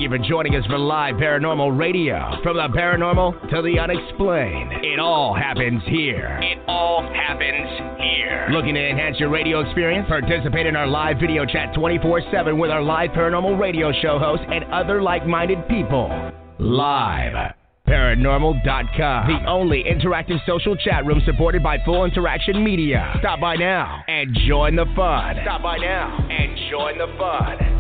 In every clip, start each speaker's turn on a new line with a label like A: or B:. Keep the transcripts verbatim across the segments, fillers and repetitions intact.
A: you for joining us for Live Paranormal Radio. From the paranormal to the unexplained, it all happens here. It all happens here. Looking to enhance your radio experience? Participate in our live video chat twenty-four seven with our Live Paranormal Radio show hosts and other like-minded people. Live Paranormal dot com, the only interactive social chat room supported by Full Interaction Media. Stop by now and join the fun. Stop by now and join the fun.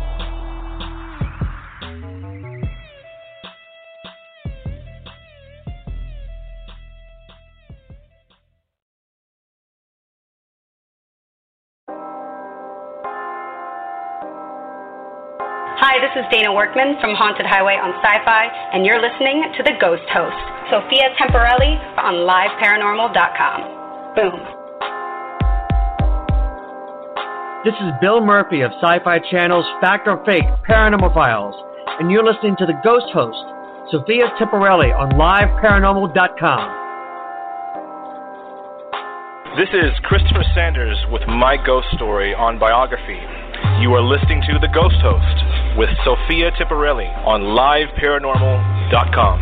B: Hi, this is Dana Workman from Haunted Highway on Sci-Fi, and you're listening to The Ghost Host, Sophia Temporelli on Live Paranormal dot com. Boom.
C: This is Bill Murphy of Sci-Fi Channel's Fact or Fake Paranormal Files, and you're listening to The Ghost Host, Sophia Temporelli on Live Paranormal dot com.
D: This is Christopher Sanders with My Ghost Story on Biography. You are listening to The Ghost Host with Sophia Temporelli on Live Paranormal dot com.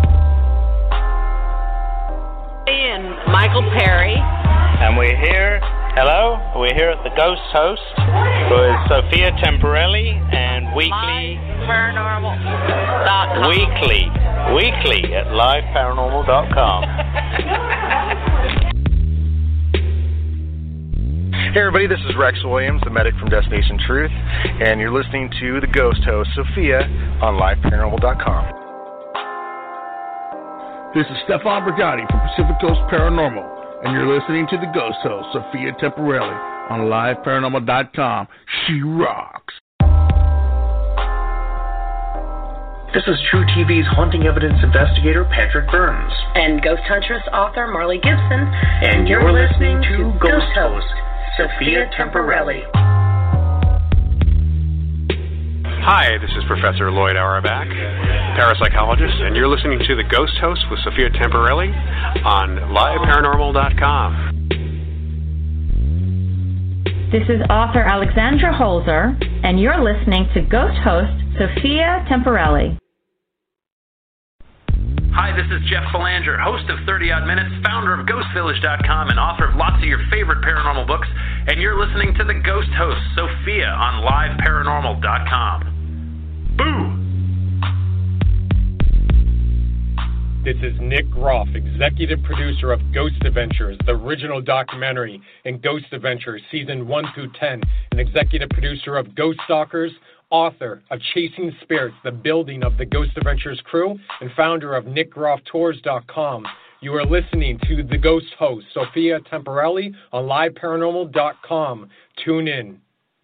E: And Michael Perry.
F: And we're here, hello, we're here at The Ghost Host with Sophia Temporelli and weekly...
E: Live Paranormal dot com.
F: Weekly, weekly at Live Paranormal dot com.
D: Hey everybody, this is Rex Williams, the medic from Destination Truth, and you're listening to The Ghost Host, Sophia, on Live Paranormal dot com.
G: This is Stefan Brigatti from Pacific Coast Paranormal, and you're listening to The Ghost Host, Sophia Temporelli, on Live Paranormal dot com. She rocks.
H: This is True T V's haunting evidence investigator, Patrick Burns.
I: And Ghost Huntress author, Marley Gibson.
H: And you're, you're listening, listening to Ghost Host, Sophia Temporelli.
J: Hi, this is Professor Lloyd Auerbach, parapsychologist, and you're listening to The Ghost Host with Sophia Temporelli on Live Paranormal dot com.
K: This is author Alexandra Holzer, and you're listening to Ghost Host Sophia Temporelli.
L: Hi, this is Jeff Belanger, host of thirty odd Minutes, founder of Ghost Village dot com, and author of lots of your favorite paranormal books, and you're listening to The Ghost Host, Sophia, on Live Paranormal dot com. Boo!
M: This is Nick Groff, executive producer of Ghost Adventures, the original documentary, and Ghost Adventures, season one through ten, and executive producer of Ghost Stalkers, author of Chasing Spirits, the building of the Ghost Adventures crew, and founder of Nick Groff Tours dot com. You are listening to The Ghost Host, Sophia Temporelli, on Live Paranormal dot com. Tune in.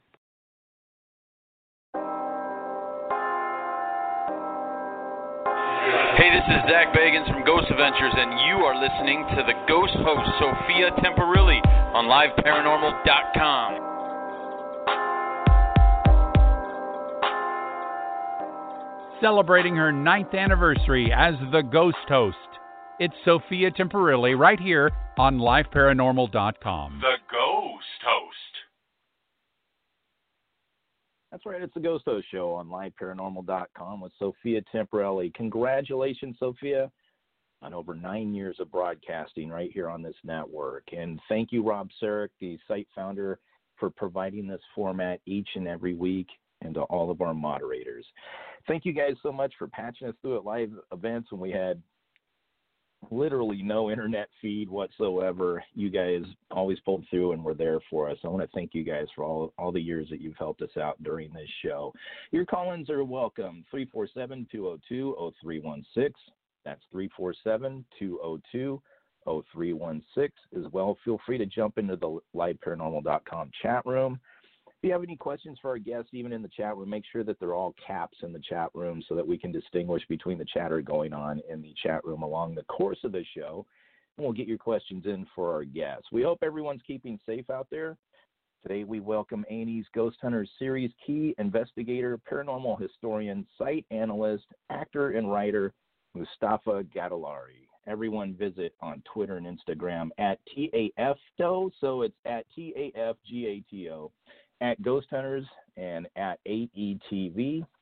N: Hey, this is Zach Bagans from Ghost Adventures, and you are listening to The Ghost Host, Sophia Temporelli, on Live Paranormal dot com.
O: Celebrating her ninth anniversary as the Ghost Host. It's Sophia Temporelli right here on Live Paranormal dot com.
P: The Ghost Host.
Q: That's right, it's the Ghost Host Show on Live Paranormal dot com with Sophia Temporelli. Congratulations, Sophia, on over nine years of broadcasting right here on this network. And thank you, Rob Sarek, the site founder, for providing this format each and every week, and to all of our moderators. Thank you guys so much for patching us through at live events when we had literally no internet feed whatsoever. You guys always pulled through and were there for us. I want to thank you guys for all, all the years that you've helped us out during this show. Your call-ins are welcome. three four seven, two oh two, oh three one six. That's three four seven, two oh two, oh three one six. As well, feel free to jump into the Live Paranormal dot com chat room. If you have any questions for our guests, even in the chat room, make sure that they're all caps in the chat room so that we can distinguish between the chatter going on in the chat room along the course of the show. And we'll get your questions in for our guests. We hope everyone's keeping safe out there. Today we welcome A and E's Ghost Hunters series key investigator, paranormal historian, site analyst, actor, and writer, Mustafa Gadalari. Everyone visit on Twitter and Instagram at T A F T O, so it's at T A F G A T O. At Ghost Hunters and at A E T V.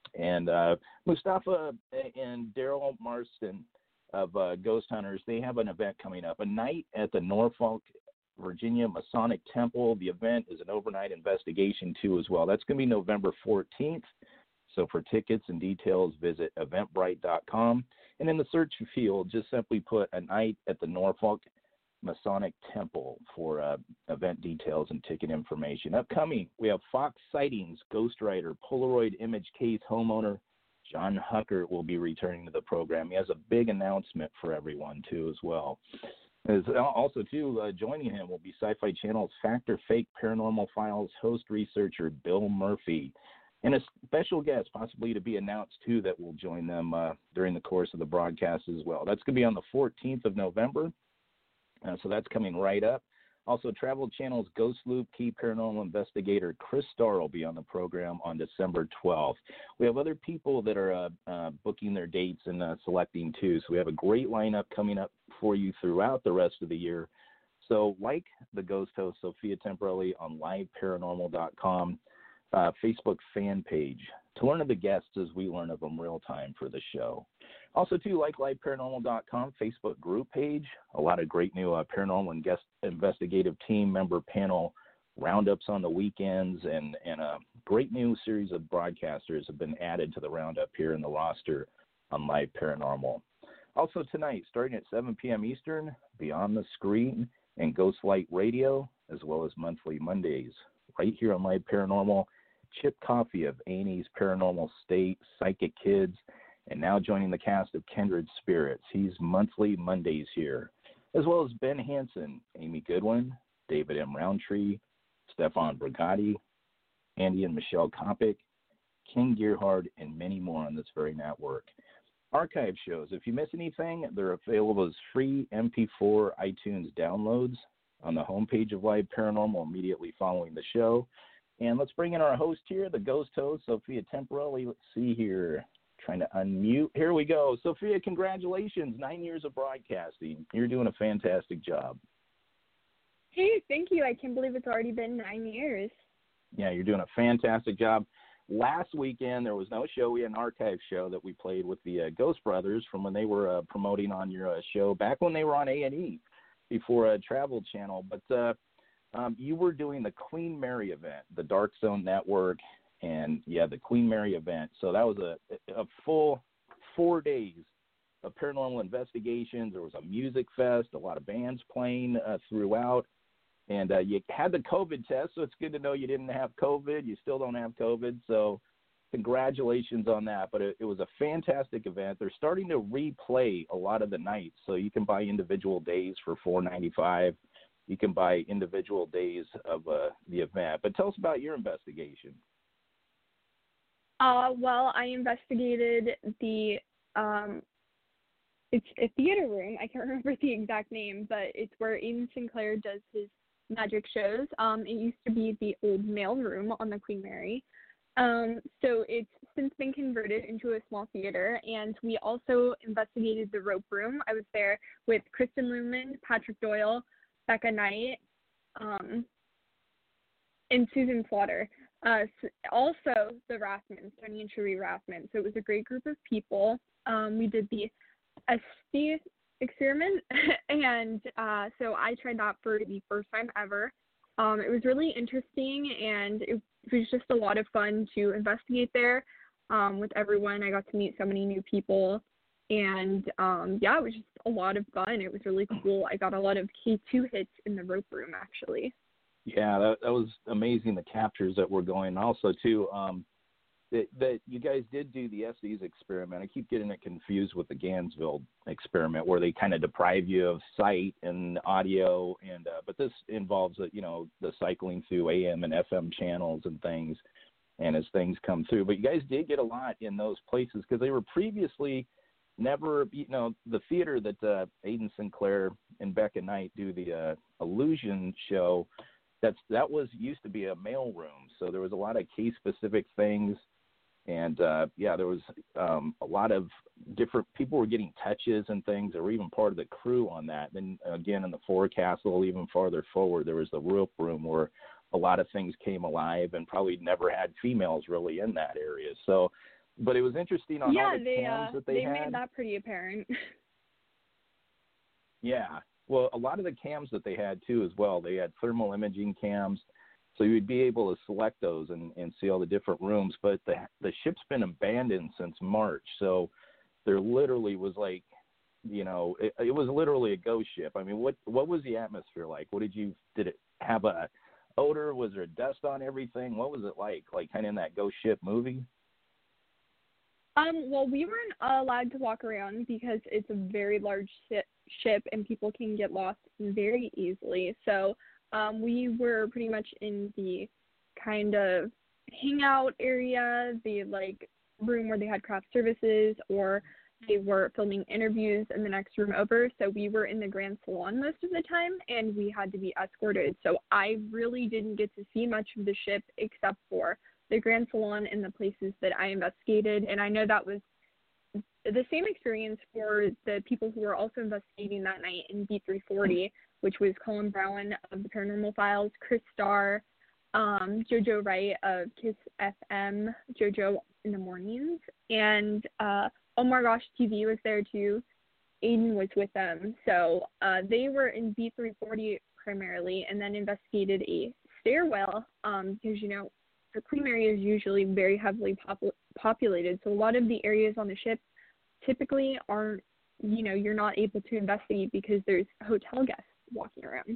Q: And uh, Mustafa and Daryl Marston of uh, Ghost Hunters, they have an event coming up, a night at the Norfolk, Virginia Masonic Temple. The event is an overnight investigation, too, as well. That's going to be November fourteenth. So for tickets and details, visit eventbrite dot com. And in the search field, just simply put a night at the Norfolk Masonic Temple for uh, event details and ticket information. Upcoming, we have Fox Sightings, Ghostwriter, Polaroid image case homeowner John Huckert will be returning to the program. He has a big announcement for everyone, too, as well. As also, too, uh, joining him will be Sci-Fi Channel's Fact or Fake Paranormal Files host researcher Bill Murphy, and a special guest, possibly to be announced, too, that will join them uh, during the course of the broadcast as well. That's going to be on the fourteenth of November, uh, so that's coming right up. Also, Travel Channel's Ghost Loop key paranormal investigator Chris Starr will be on the program on December twelfth. We have other people that are uh, uh, booking their dates and uh, selecting, too, so we have a great lineup coming up for you throughout the rest of the year. So like the Ghost host, Sophia Temporelli, on live paranormal dot com. Uh, Facebook fan page to learn of the guests as we learn of them real time for the show. Also, too, like live paranormal dot com Facebook group page, a lot of great new uh, paranormal and guest investigative team member panel roundups on the weekends, and, and a great new series of broadcasters have been added to the roundup here in the roster on Live Paranormal. Also tonight, starting at seven p.m. Eastern, Beyond the Screen and Ghostlight Radio, as well as monthly Mondays, right here on Live Paranormal. Chip Coffey of A and E's Paranormal State, Psychic Kids, and now joining the cast of Kindred Spirits. He's monthly Mondays here, as well as Ben Hansen, Amy Goodwin, David M. Roundtree, Stefan Brigatti, Andy and Michelle Kopic, King Gearhard, and many more on this very network. Archive shows, if you miss anything, they're available as free M P four iTunes downloads on the homepage of Live Paranormal immediately following the show. And let's bring in our host here, the ghost host, Sophia Temporelli. Let's see here. Trying to unmute. Here we go. Sophia, congratulations. Nine years of broadcasting. You're doing a fantastic job.
P: Hey, thank you. I can't believe it's already been nine years.
Q: Yeah, you're doing a fantastic job. Last weekend, there was no show. We had an archive show that we played with the uh, Ghost Brothers from when they were uh, promoting on your uh, show back when they were on A and E before uh, Travel Channel. But uh, um, you were doing the Queen Mary event, the Dark Zone Network, and, yeah, the Queen Mary event. So that was a, a full four days of paranormal investigations. There was a music fest, a lot of bands playing uh, throughout. And uh, you had the COVID test, so it's good to know you didn't have COVID. You still don't have COVID, so congratulations on that. But it, it was a fantastic event. They're starting to replay a lot of the nights, so you can buy individual days for four ninety-five. You can buy individual days of uh, the event. But tell us about your investigation.
P: Uh, well, I investigated the, um, it's a theater room. I can't remember the exact name, but it's where Aiden Sinclair does his magic shows. Um, it used to be the old mail room on the Queen Mary. Um, so it's since been converted into a small theater, and we also investigated the rope room. I was there with Kristen Lumen, Patrick Doyle, Becca Knight, um, and Susan Slaughter. Uh, also the Rathmans, Tony and Cherie Rathman. So it was a great group of people. Um, we did the S D experiment, and uh, so I tried that for the first time ever. Um, it was really interesting, and it, it was just a lot of fun to investigate there um, with everyone. I got to meet so many new people, and um, yeah, it was just a lot of fun. It was really cool. I got a lot of K two hits in the rope room, actually.
Q: Yeah, that, that was amazing, the captures that were going. Also, too, um, that, that you guys did do the S Ds experiment. I keep getting it confused with the Gansville experiment, where they kind of deprive you of sight and audio, and uh, but this involves, uh, you know, the cycling through A M and F M channels and things, and as things come through. But you guys did get a lot in those places because they were previously never, you know, the theater that uh, Aiden Sinclair and Becca Knight do the uh, Illusion show. That's that was used to be a mail room, so there was a lot of case-specific things, and uh, yeah, there was um, a lot of different people were getting touches and things. They were even part of the crew on that. Then again, in the forecastle, even farther forward, there was the rope room where a lot of things came alive, and probably never had females really in that area. So but it was interesting on
P: yeah,
Q: all the
P: they,
Q: cams
P: uh,
Q: that they,
P: they
Q: had.
P: made that pretty apparent.
Q: Yeah. Well, a lot of the cams that they had, too, as well, they had thermal imaging cams, so you'd be able to select those and, and see all the different rooms. But the the ship's been abandoned since March, so there literally was like, you know, it, it was literally a ghost ship. I mean, what what was the atmosphere like? What did you, did it have a odor? Was there dust on everything? What was it like? Like kind of in that ghost ship movie?
P: Um, well, we weren't allowed to walk around because it's a very large ship and people can get lost very easily. So um, we were pretty much in the kind of hangout area, the like room where they had craft services, or they were filming interviews in the next room over. So we were in the Grand Salon most of the time, and we had to be escorted. So I really didn't get to see much of the ship except for the Grand Salon and the places that I investigated. And I know that was the same experience for the people who were also investigating that night in B three forty, which was Colin Brown of the Paranormal Files, Chris Starr, um, JoJo Wright of Kiss F M, JoJo in the Mornings, and uh, Oh My Gosh T V was there too. Aiden was with them. So uh, they were in B three forty primarily, and then investigated a stairwell um, because, you know, the Queen Mary is usually very heavily popul- populated. So a lot of the areas on the ship typically aren't, you know, you're not able to investigate because there's hotel guests walking around.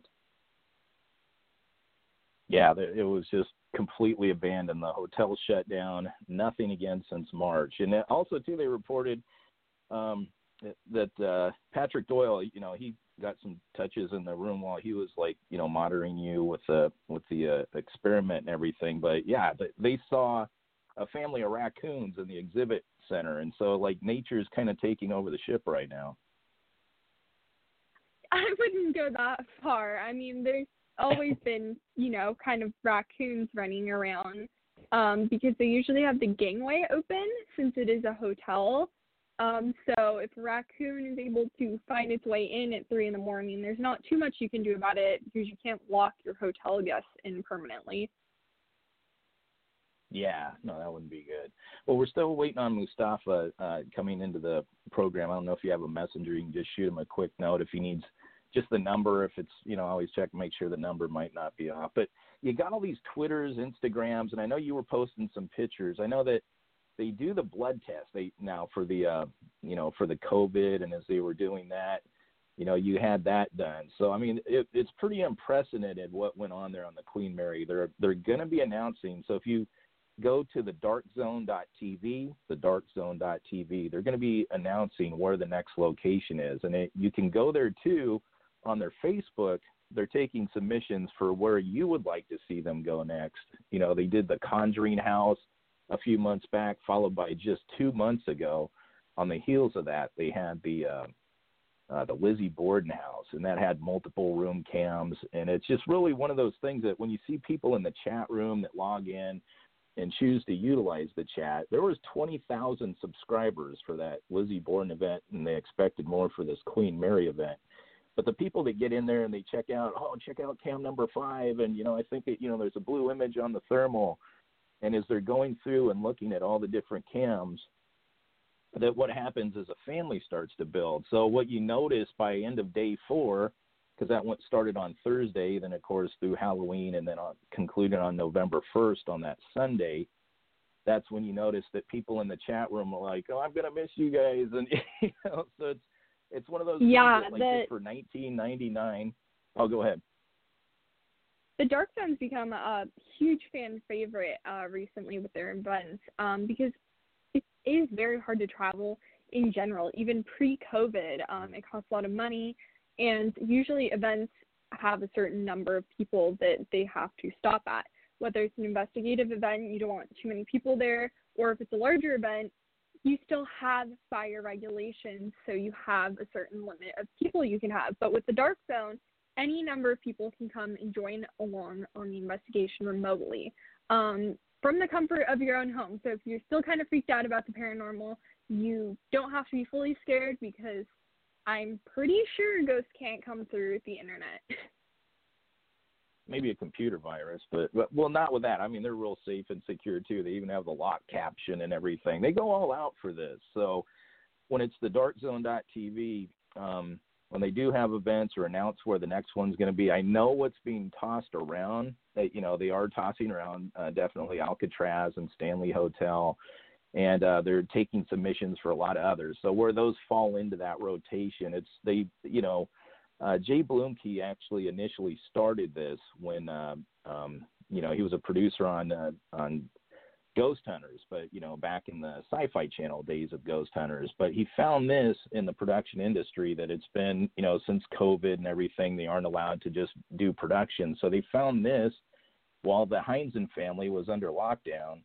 Q: Yeah, it was just completely abandoned. The hotel shut down, nothing again since March. And also, too, they reported um, that uh, Patrick Doyle, you know, he got some touches in the room while he was, like, you know, monitoring you with the, with the uh, experiment and everything. But, yeah, they saw a family of raccoons in the exhibit center. And so, like, nature's kind of taking over the ship right now.
P: I wouldn't go that far. I mean, there's always been, you know, kind of raccoons running around um, because they usually have the gangway open since it is a hotel. Um, so if a raccoon is able to find its way in at three in the morning, there's not too much you can do about it because you can't lock your hotel guests in permanently.
Q: Yeah, no, that wouldn't be good. Well, we're still waiting on Mustafa uh, coming into the program. I don't know if you have a messenger. You can just shoot him a quick note if he needs just the number. If it's, you know, always check to make sure the number might not be off. But you got all these Twitters, Instagrams, and I know you were posting some pictures. I know that they do the blood test they now for the, uh, you know, for the COVID, and as they were doing that, you know, you had that done. So, I mean, it, it's pretty unprecedented what went on there on the Queen Mary. They're, they're going to be announcing. So if you go to the dark zone dot t v, the dark zone dot t v, they're going to be announcing where the next location is. And it, you can go there, too, on their Facebook. They're taking submissions for where you would like to see them go next. You know, they did the Conjuring House a few months back, followed by just two months ago. On the heels of that, they had the uh, uh, the Lizzie Borden house, and that had multiple room cams. And it's just really one of those things that when you see people in the chat room that log in and choose to utilize the chat, there was twenty thousand subscribers for that Lizzie Borden event, and they expected more for this Queen Mary event. But the people that get in there and they check out, oh, check out cam number five, and, you know, I think that, you know, there's a blue image on the thermal. And as they're going through and looking at all the different cams, that what happens is a family starts to build. So what you notice by end of day four, because that went started on Thursday, then, of course, through Halloween, and then on, concluded on November first on that Sunday, that's when you notice that people in the chat room are like, oh, I'm going to miss you guys. And, you know, so it's, It's one of those
P: yeah,
Q: things that, like,
P: the,
Q: just for nineteen ninety-nine. Oh, go ahead.
P: The Dark Zone's become a huge fan favorite uh, recently with their events um, because it is very hard to travel in general. Even pre-COVID, um, it costs a lot of money, and usually events have a certain number of people that they have to stop at. Whether it's an investigative event, you don't want too many people there, or if it's a larger event, you still have fire regulations, so you have a certain limit of people you can have. But with the Dark Zone, any number of people can come and join along on the investigation remotely um, from the comfort of your own home. So if you're still kind of freaked out about the paranormal, you don't have to be fully scared because I'm pretty sure ghosts can't come through the internet.
Q: maybe a computer virus, but, but well, not with that. I mean, they're real safe and secure too. They even have the lock caption and everything. They go all out for this. So when it's the dark zone dot t v, um, when they do have events or announce where the next one's going to be, I know what's being tossed around. That, you know, they are tossing around uh, definitely Alcatraz and Stanley Hotel, and uh, they're taking submissions for a lot of others. So where those fall into that rotation, it's they, you know, uh, Jay Bloomkey actually initially started this when, uh, um, you know, he was a producer on uh, on Ghost Hunters, but, you know, back in the Sci-Fi Channel days of Ghost Hunters. But he found this in the production industry that it's been, you know, since COVID and everything, they aren't allowed to just do production. So they found this while the Heinzen family was under lockdown.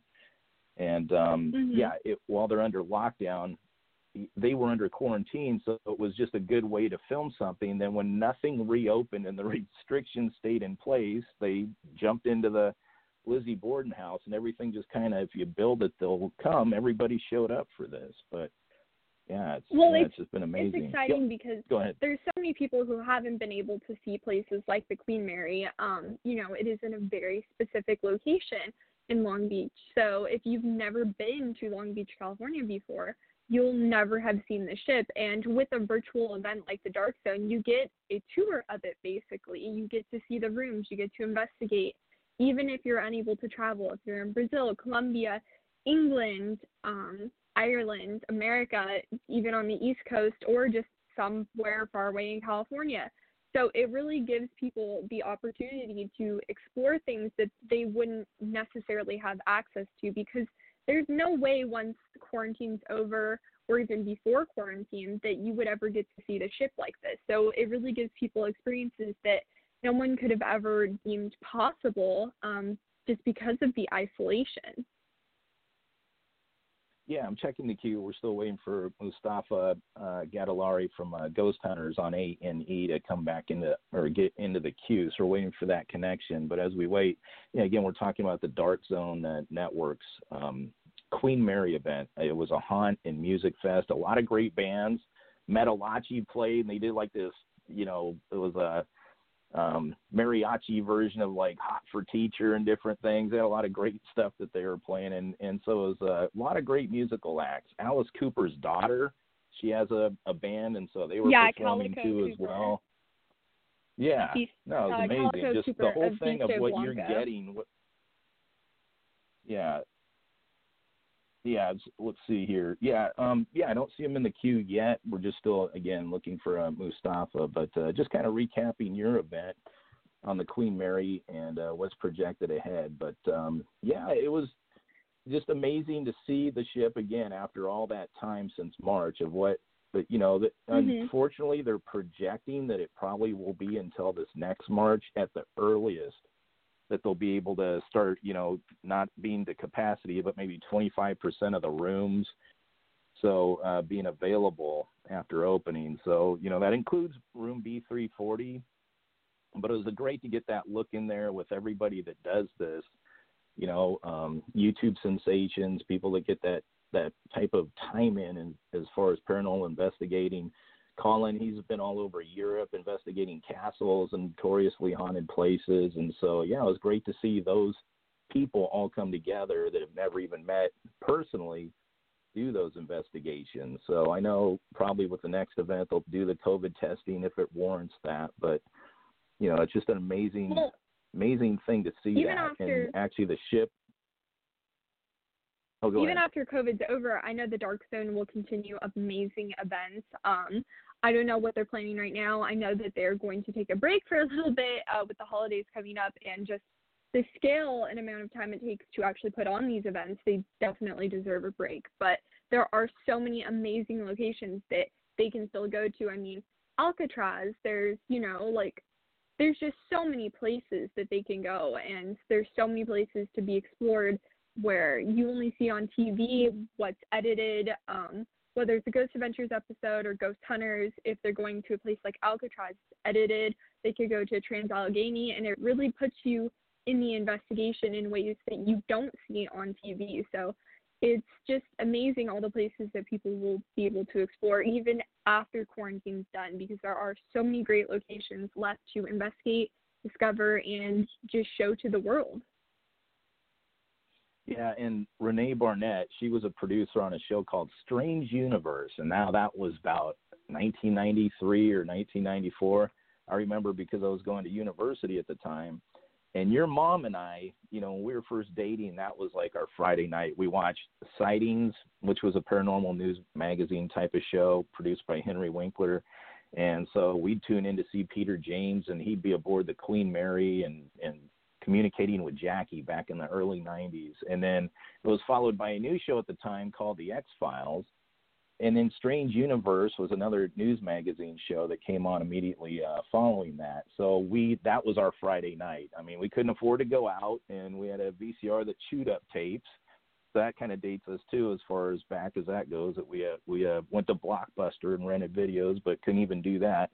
Q: And, um, mm-hmm. yeah, it, while they're under lockdown, they were under quarantine, so it was just a good way to film something. Then when nothing reopened and the restrictions stayed in place, they jumped into the Lizzie Borden house, and everything just kind of, if you build it, they'll come. Everybody showed up for this, but yeah, it's,
P: well,
Q: yeah,
P: it's,
Q: it's just been amazing.
P: It's exciting
Q: Go,
P: because
Q: go ahead.
P: There's so many people who haven't been able to see places like the Queen Mary. Um, you know, it is in a very specific location in Long Beach. So if you've never been to Long Beach, California before, you'll never have seen the ship. And with a virtual event like the Dark Zone, you get a tour of it, basically. You get to see the rooms. You get to investigate. Even if you're unable to travel, if you're in Brazil, Colombia, England, um, Ireland, America, even on the East Coast, or just somewhere far away in California. So it really gives people the opportunity to explore things that they wouldn't necessarily have access to, because there's no way once quarantine's over or even before quarantine that you would ever get to see the ship like this. So it really gives people experiences that no one could have ever deemed possible, um, just because of the isolation.
Q: Yeah, I'm checking the queue. We're still waiting for Mustafa uh, Gadalari from uh, Ghost Hunters on A and E to come back into or get into the queue. So we're waiting for that connection. But as we wait, yeah, again, we're talking about the Dark Zone uh, Network's um, Queen Mary event. It was a haunt and music fest. A lot of great bands. Metalachi played, and they did like this. You know, it was a um mariachi version of like Hot for Teacher and different things. They had a lot of great stuff that they were playing, and and so it was a lot of great musical acts. Alice Cooper's daughter, she has a, a band, and so they were
P: yeah,
Q: performing
P: Calico
Q: too
P: Cooper.
Q: as well. Yeah,
P: Beast,
Q: no, it was
P: uh,
Q: amazing.
P: Calico
Q: Just
P: Cooper
Q: the whole
P: of
Q: thing
P: Beast
Q: of what
P: Blanca.
Q: you're getting. What, yeah. Yeah, let's see here. Yeah, um, yeah, I don't see him in the queue yet. We're just still, again, looking for uh, Mustafa. But uh, just kind of recapping your event on the Queen Mary and uh, what's projected ahead. But, um, yeah, it was just amazing to see the ship again after all that time since March of what, but, you know, that mm-hmm. unfortunately they're projecting that it probably will be until this next March at the earliest that they'll be able to start, you know, not being to capacity, but maybe twenty-five percent of the rooms. So uh, being available after opening. So, you know, that includes room B three forty, but it was great to get that look in there with everybody that does this, you know, um, YouTube sensations, people that get that, that type of time in and as far as paranormal investigating. Colin, he's been all over Europe investigating castles and notoriously haunted places. And so, yeah, it was great to see those people all come together that have never even met personally do those investigations. So I know probably with the next event, they'll do the COVID testing if it warrants that. But, you know, it's just an amazing, well, amazing thing to see that.
P: After-
Q: and actually the ship. Oh, go
P: Even
Q: ahead.
P: after COVID's over, I know the Dark Zone will continue amazing events. Um, I don't know what they're planning right now. I know that they're going to take a break for a little bit uh, with the holidays coming up, and just the scale and amount of time it takes to actually put on these events, they definitely deserve a break. But there are so many amazing locations that they can still go to. I mean, Alcatraz, there's, you know, like, there's just so many places that they can go, and there's so many places to be explored where you only see on T V what's edited, um, whether it's a Ghost Adventures episode or Ghost Hunters. If they're going to a place like Alcatraz, it's edited. They could go to Trans-Allegheny, and it really puts you in the investigation in ways that you don't see on T V. So it's just amazing all the places that people will be able to explore even after quarantine's done, because there are so many great locations left to investigate discover and just show to the world.
Q: Yeah, and Renee Barnett, she was a producer on a show called Strange Universe, and now that was about nineteen ninety-three or nineteen ninety-four. I remember because I was going to university at the time. And your mom and I, you know, when we were first dating, that was like our Friday night. We watched Sightings, which was a paranormal news magazine type of show produced by Henry Winkler. And so we'd tune in to see Peter James, and he'd be aboard the Queen Mary and, and communicating with Jackie back in the early nineties. And then it was followed by a new show at the time called The X-Files. And then Strange Universe was another news magazine show that came on immediately uh, following that. So we that was our Friday night. I mean, we couldn't afford to go out, and we had a V C R that chewed up tapes. So that kind of dates us, too, as far as back as that goes, that we uh, we uh, went to Blockbuster and rented videos, but couldn't even do that.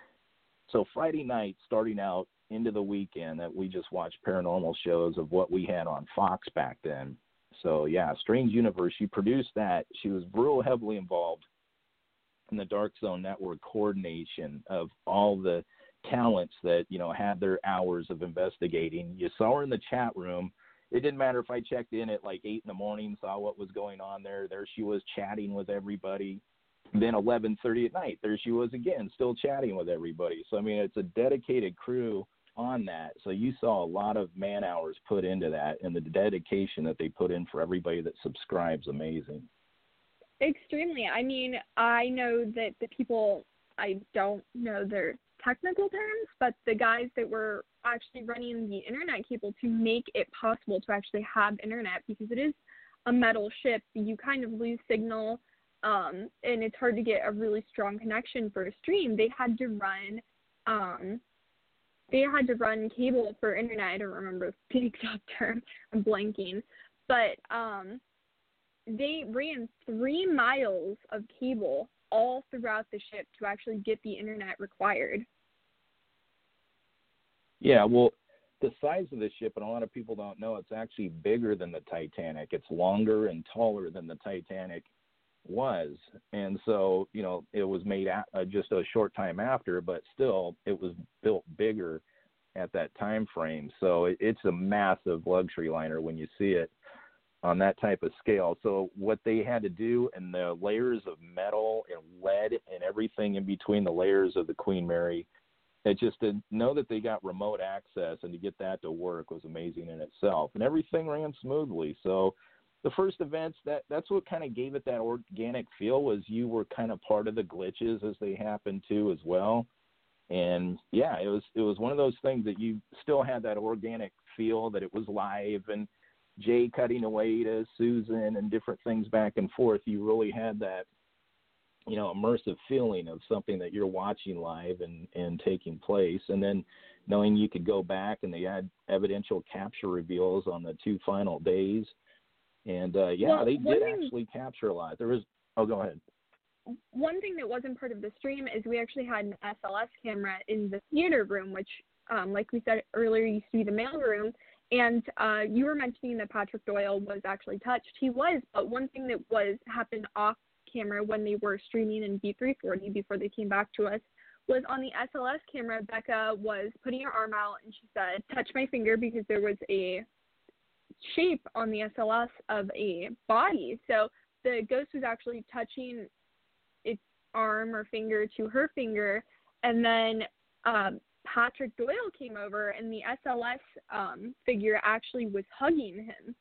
Q: So Friday night, starting out into the weekend, that we just watched paranormal shows of what we had on Fox back then. So, yeah, Strange Universe, she produced that. She was real heavily involved in the Dark Zone Network coordination of all the talents that, you know, had their hours of investigating. You saw her in the chat room. It didn't matter if I checked in at like eight in the morning, saw what was going on there. There she was chatting with everybody. Then eleven thirty at night, there she was again, still chatting with everybody. So, I mean, it's a dedicated crew on that. So you saw a lot of man hours put into that, and the dedication that they put in for everybody that subscribes, amazing.
P: Extremely. I mean, I know that the people, I don't know their technical terms, but the guys that were actually running the internet cable to make it possible to actually have internet, because it is a metal ship, you kind of lose signal, um, and it's hard to get a really strong connection for a stream. They had to run um, They had to run cable for internet. I don't remember the exact term. I'm blanking. But um, they ran three miles of cable all throughout the ship to actually get the internet required.
Q: Yeah, well, the size of the ship, and a lot of people don't know, it's actually bigger than the Titanic. It's longer and taller than the Titanic was. And so, you know, it was made at, uh, just a short time after, but still it was built bigger at that time frame. So it, it's a massive luxury liner when you see it on that type of scale. So what they had to do, and the layers of metal and lead and everything in between the layers of the Queen Mary, it just to know that they got remote access and to get that to work was amazing in itself. And everything ran smoothly. So the first events, that that's what kind of gave it that organic feel, was you were kind of part of the glitches as they happened to as well. And yeah, it was it was one of those things that you still had that organic feel, that it was live, and Jay cutting away to Susan and different things back and forth. You really had that, you know, immersive feeling of something that you're watching live and, and taking place. And then knowing you could go back, and they had evidential capture reveals on the two final days. And, uh, yeah, well, they did thing, actually capture a lot. There was – oh, go ahead.
P: One thing that wasn't part of the stream is we actually had an S L S camera in the theater room, which, um, like we said earlier, used to be the mail room. And uh, you were mentioning that Patrick Doyle was actually touched. He was, but one thing that was happened off camera when they were streaming in B three forty before they came back to us was on the S L S camera, Becca was putting her arm out, and she said, touch my finger, because there was a shape on the S L S of a body. So the ghost was actually touching its arm or finger to her finger, and then um, Patrick Doyle came over, and the S L S um, figure actually was hugging him.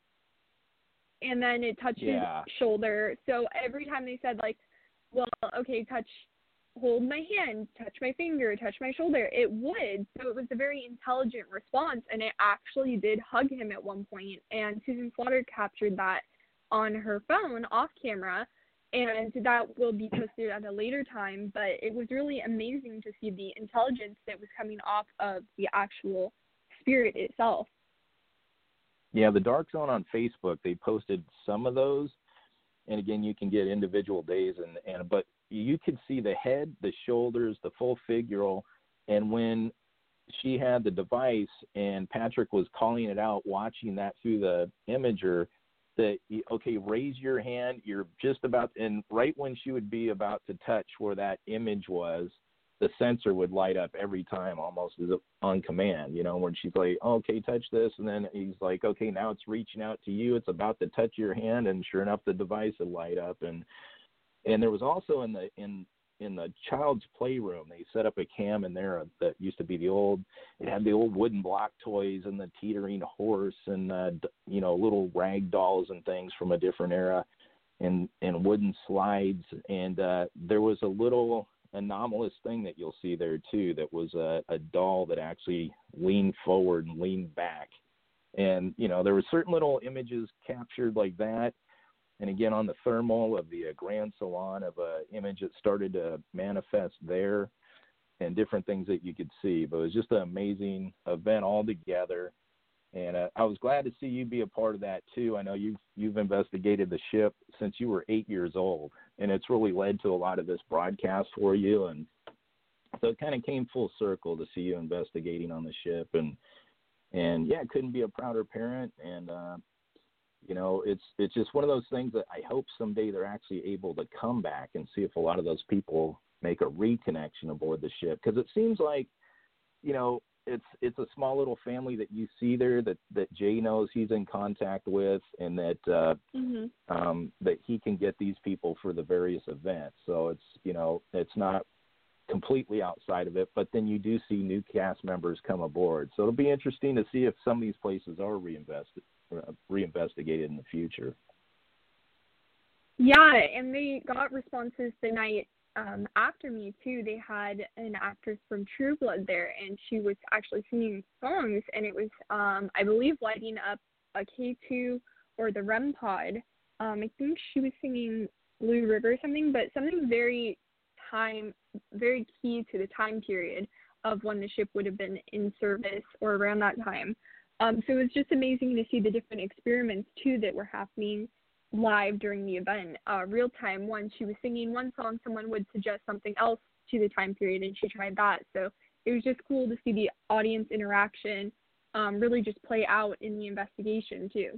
P: And then it touched
Q: yeah.
P: his shoulder. So every time they said, like, well, okay, touch, hold my hand, touch my finger, touch my shoulder, it would. So it was a very intelligent response, and it actually did hug him at one point. And Susan Slaughter captured that on her phone off camera, and that will be posted at a later time. But it was really amazing to see the intelligence that was coming off of the actual spirit itself.
Q: Yeah, the Dark Zone on Facebook, they posted some of those, and again, you can get individual days, and, and but you could see the head, the shoulders, the full figure, and when she had the device and Patrick was calling it out, watching that through the imager, that, okay, raise your hand, you're just about, and right when she would be about to touch where that image was, the sensor would light up every time, almost as if on command, you know, when she's like, oh, okay, touch this. And then he's like, okay, now it's reaching out to you. It's about to touch your hand. And sure enough, the device would light up. And, and there was also in the, in, in the child's playroom, they set up a cam in there that used to be the old, it had the old wooden block toys and the teetering horse and, uh, you know, little rag dolls and things from a different era and, and wooden slides. And uh, there was a little anomalous thing that you'll see there too, that was a, a doll that actually leaned forward and leaned back. And, you know, there were certain little images captured like that. And again, on the thermal of the uh, Grand Salon of an image that started to manifest there and different things that you could see. But it was just an amazing event altogether. And uh, I was glad to see you be a part of that too. I know you've, you've investigated the ship since you were eight years old, and it's really led to a lot of this broadcast for you. And so it kind of came full circle to see you investigating on the ship. And, and yeah, couldn't be a prouder parent. And, uh, you know, it's, it's just one of those things that I hope someday they're actually able to come back and see if a lot of those people make a reconnection aboard the ship. Because it seems like, you know, it's it's a small little family that you see there that, that Jay knows he's in contact with, and that uh, mm-hmm. um, that he can get these people for the various events. So it's, you know, it's not completely outside of it, but then you do see new cast members come aboard. So it'll be interesting to see if some of these places are reinvested, uh, reinvestigated in the future.
P: Yeah, and they got responses the night Um, after me too. They had an actress from True Blood there, and she was actually singing songs, and it was um, I believe lighting up a K two or the REM pod. Um, I think she was singing Blue River or something, but something very time, very key to the time period of when the ship would have been in service or around that time. Um, so it was just amazing to see the different experiments too that were happening live during the event, uh, real time. Once she was singing one song, someone would suggest something else to the time period, and she tried that. So it was just cool to see the audience interaction um, really just play out in the investigation too.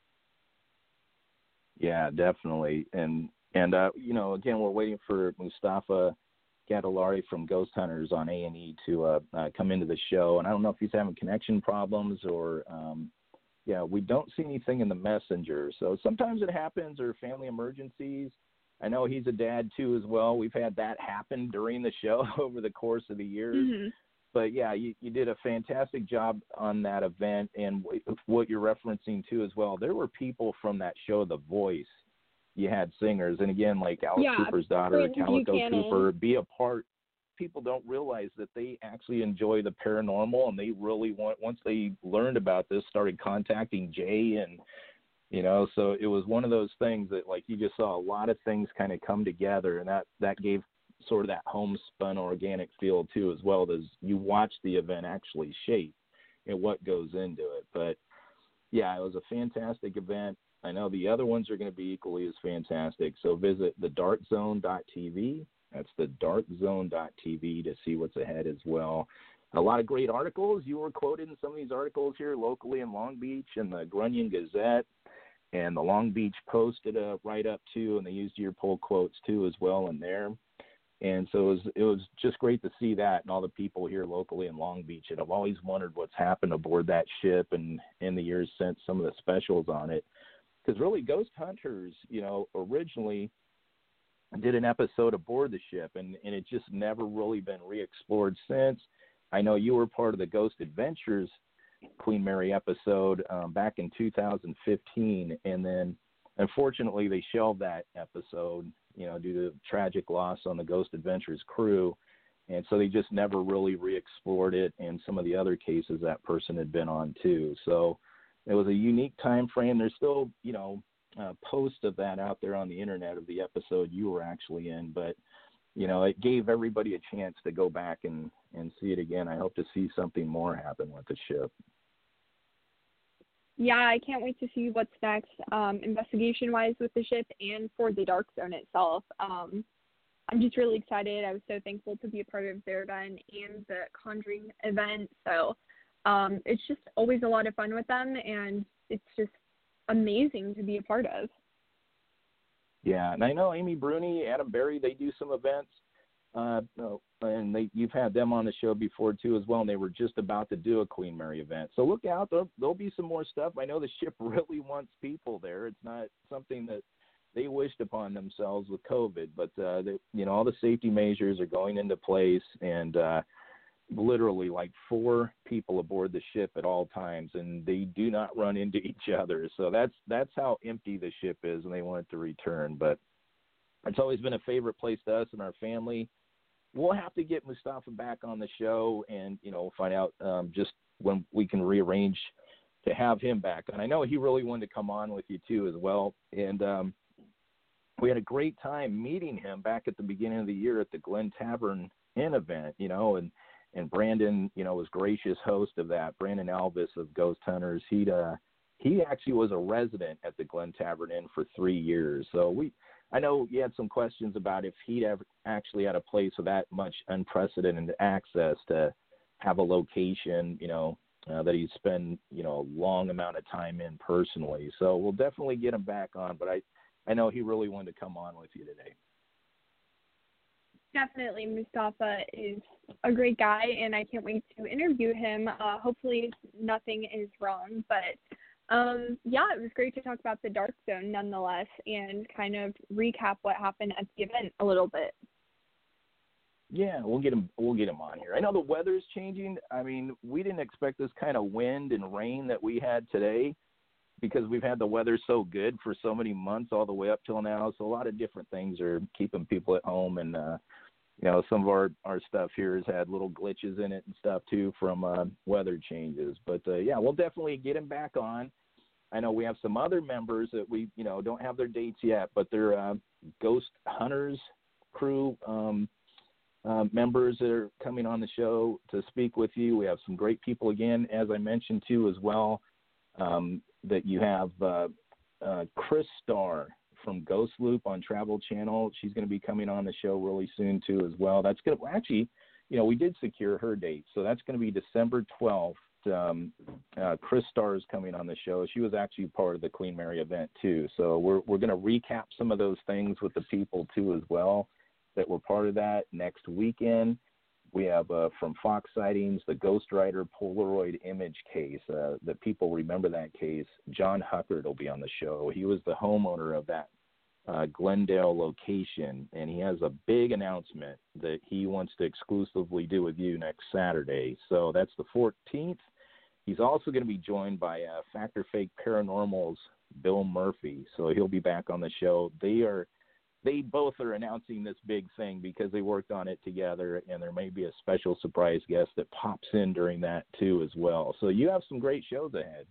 Q: Yeah, definitely. And, and uh, you know, again, we're waiting for Mustafa Gadalari from Ghost Hunters on A and E to uh, uh, come into the show. And I don't know if he's having connection problems or um, yeah, we don't see anything in the messenger. So sometimes it happens, or family emergencies. I know he's a dad too as well. We've had that happen during the show over the course of the years. Mm-hmm. But yeah, you, you did a fantastic job on that event. And w- what you're referencing too as well, there were people from that show, The Voice. You had singers. And again, like Alice
P: yeah,
Q: Cooper's daughter,
P: Brittany
Q: Calico
P: Buchanan.
Q: Cooper, be a part. People don't realize that they actually enjoy the paranormal, and they really want, once they learned about this, started contacting Jay. And, you know, so it was one of those things that, like, you just saw a lot of things kind of come together, and that, that gave sort of that homespun organic feel too, as well as you watch the event actually shape and what goes into it. But yeah, it was a fantastic event. I know the other ones are going to be equally as fantastic. So visit the dark zone dot t v. That's the dark zone dot t v to see what's ahead as well. A lot of great articles. You were quoted in some of these articles here locally in Long Beach, and the Grunion Gazette and the Long Beach Post did a write-up too, and they used your poll quotes too as well in there. And so it was, it was just great to see that, and all the people here locally in Long Beach that have always wondered what's happened aboard that ship, and in the years since, some of the specials on it. Because really, Ghost Hunters, you know, originally did an episode aboard the ship, and, and it just never really been re-explored since. I know you were part of the Ghost Adventures Queen Mary episode um, back in two thousand fifteen, and then unfortunately they shelved that episode, you know, due to tragic loss on the Ghost Adventures crew, and so they just never really re-explored it, and some of the other cases that person had been on too. So it was a unique time frame. There's still, you know, uh, post of that out there on the internet of the episode you were actually in, but you know, it gave everybody a chance to go back and, and see it again. I hope to see something more happen with the ship.
P: Yeah, I can't wait to see what's next, um, investigation-wise with the ship and for the Dark Zone itself. Um, I'm just really excited. I was so thankful to be a part of their event and the Conjuring event. So um, it's just always a lot of fun with them, and it's just amazing to be a part of.
Q: Yeah, and I know Amy Bruni, Adam Berry, they do some events Uh, and they, you've had them on the show before, too, as well, and they were just about to do a Queen Mary event. So look out. There'll, there'll be some more stuff. I know the ship really wants people there. It's not something that they wished upon themselves with COVID, but, uh, they, you know, all the safety measures are going into place, and uh, literally like four people aboard the ship at all times, and they do not run into each other. So that's that's how empty the ship is, and they want it to return. But it's always been a favorite place to us and our family. We'll have to get Mustafa back on the show and, you know, find out um, just when we can rearrange to have him back. And I know he really wanted to come on with you, too, as well. And um, we had a great time meeting him back at the beginning of the year at the Glen Tavern Inn event, you know, and, and Brandon, you know, was gracious host of that. Brandon Alvis of Ghost Hunters, he'd, uh, he actually was a resident at the Glen Tavern Inn for three years. So we – I know you had some questions about if he'd ever actually had a place with that much unprecedented access to have a location, you know, uh, that he'd spend, you know, a long amount of time in personally. So we'll definitely get him back on, but I, I know he really wanted to come on with you today.
P: Definitely. Mustafa is a great guy, and I can't wait to interview him. Uh, hopefully nothing is wrong, but Um, yeah, it was great to talk about the Dark Zone nonetheless and kind of recap what happened at the event a little bit.
Q: Yeah, we'll get him we'll get him on here. I know the weather's changing. I mean, we didn't expect this kind of wind and rain that we had today because we've had the weather so good for so many months all the way up till now. So a lot of different things are keeping people at home, and uh you know, some of our, our stuff here has had little glitches in it and stuff, too, from uh, weather changes. But, uh, yeah, we'll definitely get him back on. I know we have some other members that we, you know, don't have their dates yet, but they're uh, Ghost Hunters crew um, uh, members that are coming on the show to speak with you. We have some great people, again, as I mentioned, too, as well, um, that you have uh, uh, Chris Starr from Ghost Loop on Travel Channel. She's going to be coming on the show really soon, too, as well. That's going to actually, you know, we did secure her date. So that's going to be December twelfth. Um, uh, Chris Starr is coming on the show. She was actually part of the Queen Mary event, too. So we're, we're going to recap some of those things with the people, too, as well, that were part of that next weekend. We have uh, from Fox Sightings, the Ghost Rider Polaroid image case. Uh, the people remember that case. John Huckard will be on the show. He was the homeowner of that uh, Glendale location, and he has a big announcement that he wants to exclusively do with you next Saturday. So that's the fourteenth. He's also going to be joined by uh, Factor Fake Paranormal's Bill Murphy. So he'll be back on the show. They are They both are announcing this big thing because they worked on it together, and there may be a special surprise guest that pops in during that, too, as well. So you have some great shows ahead.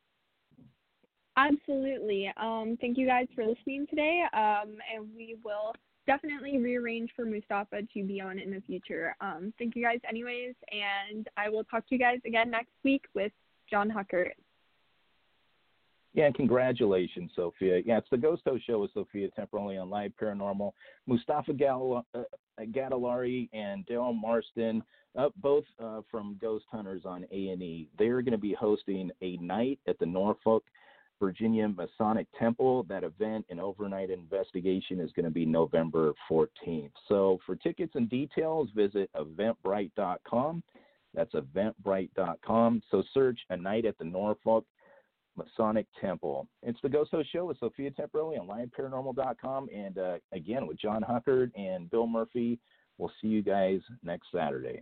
P: Absolutely. Um, thank you guys for listening today, um, and we will definitely rearrange for Mustafa to be on in the future. Um, thank you guys anyways, and I will talk to you guys again next week with John Huckard.
Q: Yeah, and congratulations, Sophia. Yeah, it's the Ghost Host Show with Sophia Temperley on Live Paranormal. Mustafa Gal- uh, Gadalari and Daryl Marston, uh, both uh, from Ghost Hunters on A and E. They're going to be hosting a night at the Norfolk, Virginia Masonic Temple. That event and overnight investigation is going to be November fourteenth. So for tickets and details, visit eventbrite dot com. That's eventbrite dot com. So search A Night at the Norfolk Masonic Temple. It's the Ghost Host Show with Sophia Temperley on live paranormal dot com, and uh, again with John Huckard and Bill Murphy. We'll see you guys next Saturday.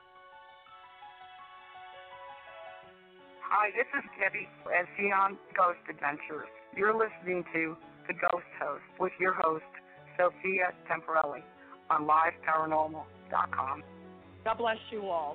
R: Hi, this is Debbie at Xenon Ghost Adventures. You're listening to The Ghost Host with your host, Sophia Temperley, on live paranormal dot com.
E: God bless you all.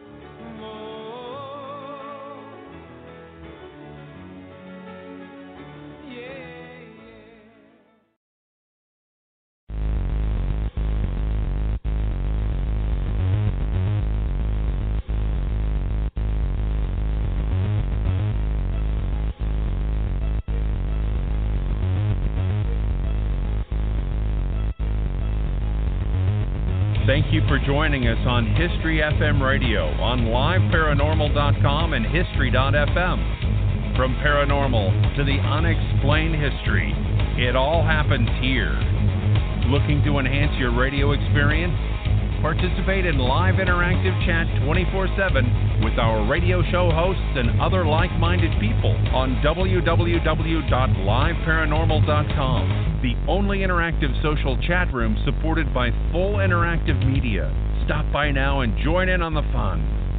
O: Thank you for joining us on History F M Radio on live paranormal dot com and history dot f m. From paranormal to the unexplained history, it all happens here. Looking to enhance your radio experience? Participate in live interactive chat twenty-four seven with our radio show hosts and other like-minded people on w w w dot live paranormal dot com, the only interactive social chat room supported by full interactive media. Stop by now and join in on the fun.